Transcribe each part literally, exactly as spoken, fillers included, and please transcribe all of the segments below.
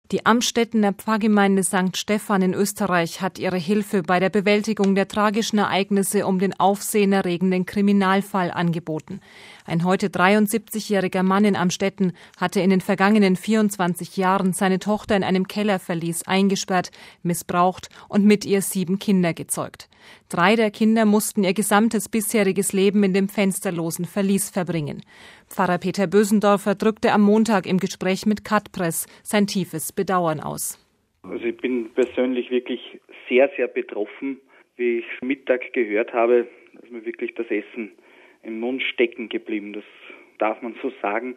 Die Amstettener Pfarrgemeinde Sankt Stephan in Österreich hat ihre Hilfe bei der Bewältigung der tragischen Ereignisse um den aufsehenerregenden Kriminalfall angeboten. Ein heute dreiundsiebzigjähriger Mann in Amstetten hatte in den vergangenen vierundzwanzig Jahren seine Tochter in einem Kellerverlies eingesperrt, missbraucht und mit ihr sieben Kinder gezeugt. Drei der Kinder mussten ihr gesamtes bisheriges Leben in dem fensterlosen Verlies verbringen. Pfarrer Peter Bösendorfer drückte am Montag im Gespräch mit Katpress sein tiefes Bedauern aus. Also ich bin persönlich wirklich sehr, sehr betroffen, wie ich Mittag gehört habe, dass mir wirklich das Essen im Mund stecken geblieben. Das darf man so sagen.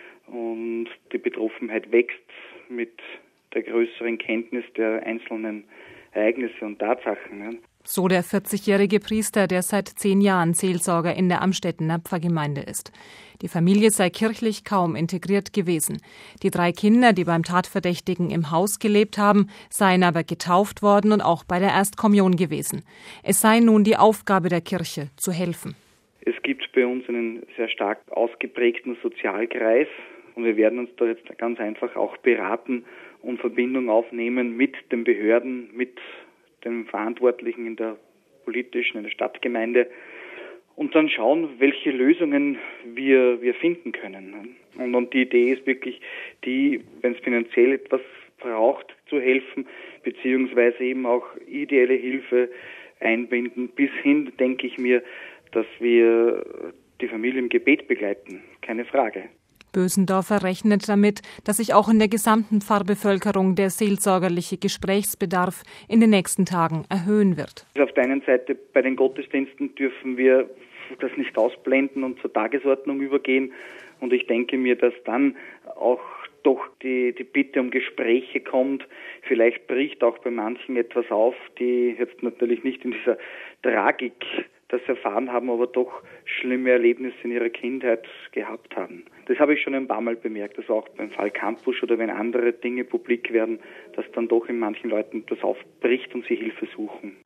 Und die Betroffenheit wächst mit der größeren Kenntnis der einzelnen Ereignisse und Tatsachen. So der vierzigjährige Priester, der seit zehn Jahren Seelsorger in der Amstettener Pfarrgemeinde ist. Die Familie sei kirchlich kaum integriert gewesen. Die drei Kinder, die beim Tatverdächtigen im Haus gelebt haben, seien aber getauft worden und auch bei der Erstkommunion gewesen. Es sei nun die Aufgabe der Kirche, zu helfen. Es gibt bei uns einen sehr stark ausgeprägten Sozialkreis und wir werden uns da jetzt ganz einfach auch beraten und Verbindung aufnehmen mit den Behörden, mit den Verantwortlichen in der politischen, in der Stadtgemeinde und dann schauen, welche Lösungen wir, wir finden können. Und, und die Idee ist wirklich die, wenn es finanziell etwas braucht, zu helfen, beziehungsweise eben auch ideelle Hilfe einbinden, bis hin, denke ich mir, dass wir die Familie im Gebet begleiten, keine Frage. Bösendorfer rechnet damit, dass sich auch in der gesamten Pfarrbevölkerung der seelsorgerliche Gesprächsbedarf in den nächsten Tagen erhöhen wird. Auf der einen Seite bei den Gottesdiensten dürfen wir das nicht ausblenden und zur Tagesordnung übergehen. Und ich denke mir, dass dann auch doch die, die Bitte um Gespräche kommt. Vielleicht bricht auch bei manchen etwas auf, die jetzt natürlich nicht in dieser Tragik das erfahren haben, aber doch schlimme Erlebnisse in ihrer Kindheit gehabt haben. Das habe ich schon ein paar Mal bemerkt, dass auch beim Fall Campusch oder wenn andere Dinge publik werden, dass dann doch in manchen Leuten das aufbricht und sie Hilfe suchen.